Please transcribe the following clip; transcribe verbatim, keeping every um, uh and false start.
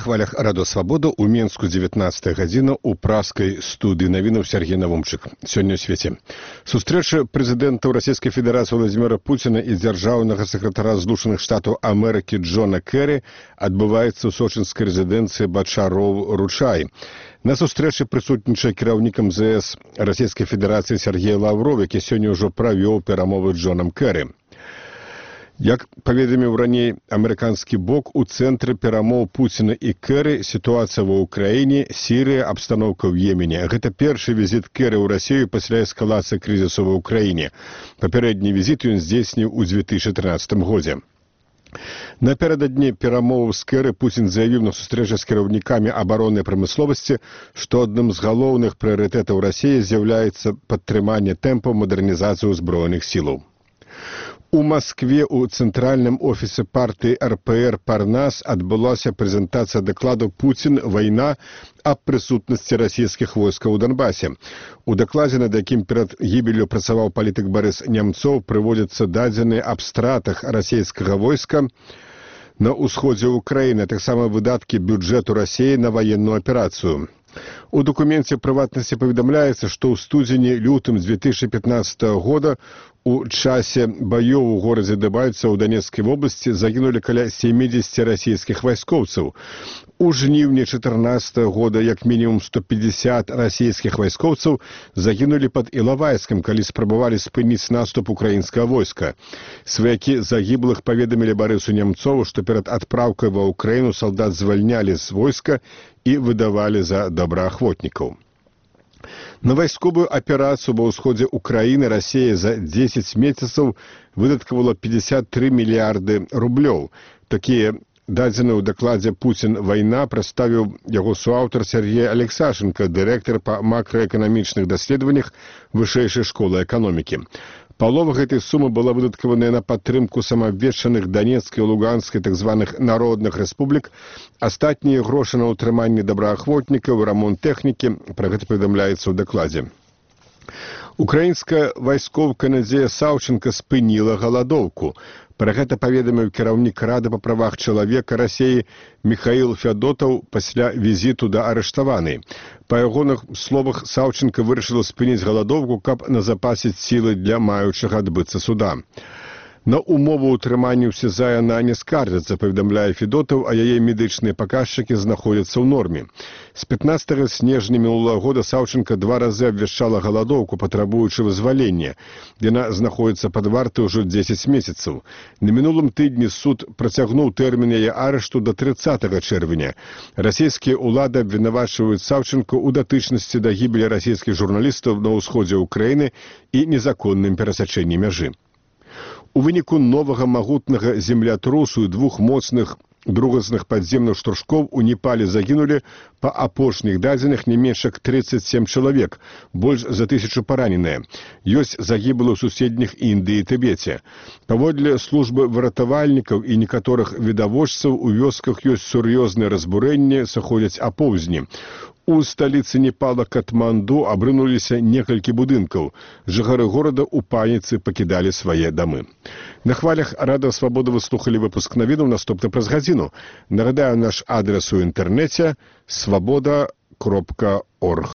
хвалях Радо Свабода ў Менску дзевятнаццатая гадзіна ў праскай студыі навінаў Сергей Навумчык. Сёння ў свеце. Сустрэча прэзідэнтаў Расійскай Федэрацыі Владзіміра Пуціна і дзяржаўнага сакратара Злучаных Штатаў Амерыкі Джона Кэры адбываецца ў сочынскай рэзідэнцыі Бачароў-Ручай. На сустрэчы прысутнічае кіраўнік эм зэ эс Расійскай Федэрацыі Сергей Лавров, які сёння ўжо правёў перамовы з Джонам Кэры. Як паведаміў раней амерыканскі бок, у цэнтры перамоў Пуціна і Кэры сітуацыя ва ўкраіне, Сірыя, абстаноўка ў Йемене. Гэта першы візіт Кэры ў Расію пасля эскалацыі крызісу ва ўкраіне. Папярэдні візіт ён здзейсніў у дзве тысячы трынаццатым годзе. Напярэдадні перамоваў з Кэры Пуцін заявіў на сустрэчы з кіраўнікамі абароннай прамысловасці, што адным з галоўных прыярытэтаў Расіі з'яўляецца падтрыманне тэмпаў мадэрнізацыі ўзброеных сілаў. У Маскве у цэнтральным офісе партыі эр пэ эр «Парнас» адбылася прэзентацыя дакладу «Пуцін. Вайна» аб прысутнасці расійскіх войскаў у Донбасе. У дакладзе, над якім перад гібеллю працаваў палітык Барыс Нямцоў, прыводзяцца дадзеныя аб стратах расійскага войска на ўсходзе ўкраіны, а таксама выдаткі бюджэту Расіі на ваенную аперацыю. У дакуменце прыватнасці паведамляецца, што ў студзені-лютым дзве тысячы пятнаццатага года у часе баёў у горадзе Дэбальцева ў Данецкай вобласці загінулі каля сямідзесяці расійскіх вайскоўцаў. У жніўні две тысячи чатырнаццатага года як мінімум сто пятьдесят расійскіх вайскоўцаў загінулі пад Ілавайскам, калі спрабавалі спыніць наступ украінскага войска. Сваякі загіблых паведамілі Барысу Нямцову, што перад адпраўкай ва ўкраіну салдат звальнялі з войска і выдавалі за добраахвотнікаў. На вайсковую аперацыю ва ўсходзе ўкраіны Расія за дзесяць месяцаў выдаткавала пятьдесят три мільярды рублёў. Такія дадзеныя ў дакладзе «Пуцін. Вайна» прадставіў яго суаўтар Сергей Алексашенко, дырэктар па макраэканамічных даследаваннях Вышэйшай школы эканомікі. Палова гэтай сумы была выдаткаваная на падтрымку самаабвешчаных Данецкай і Луганскай так званых народных рэспублік, астатнія грошы на ўтрыманне добраахвотнікаў, рамонт тэхнікі, пра гэта паведамляецца ў дакладзе. Украінская вайскоўка Надзея Саўченка спыніла галадоўку. Пра гэта паведаміў кіраўнік Рады па правах чалавека Расіі Міхаіл Фядотаў пасля візіту да арыштаванай. Па ягоных словах, Саўченка вырашыла спыніць галадоўку, каб назапасіць сілы для маючага адбыцца суда. На умову ўтрымання ў СІЗА яна не скардзіцца, паведамляе Федотаў, а яе медычныя паказчыкі знаходзяцца ў норме. З пятнаццатага снежня мінулага года Саўченка два разы абвяшчала галадоўку, патрабуючы вызвалення. Яна знаходзіцца пад вартай ужо дзесяць месяцаў. На мінулым тыдні суд працягнуў тэрмін яе арышту да трыццатага чэрвеня. Расійскія ўлады абвінавачваюць Саўченку ў датычнасці да гібелі расійскіх журналістаў на ўсходзе ўкраіны і незаконным перасячэнні мяжы. У выніку новага магутнага землятрусу і двух моцных другасных падземных штуршкоў у Непале загінулі па апошніх дадзеных не менш як тридцать семь чалавек, больш за тысячу параненыя. Ёсць загіблыя ў суседніх Індыі і Тыбеце. Паводле службы выратавальнікаў і некаторых відавочцаў у вёсках ёсць сур'ёзныя разбурэнні, сыходзяць апоўзні. У сталіцы Непала Катманду абрынуліся некалькі будынкаў. Жыхары горада ў паніцы пакідалі свае дамы. На хвалях Рада Свабода вы слухалі выпуск навінаў, наступны праз гадзіну. Нагадаю наш адрес у інтэрнэце свабода кропка орг.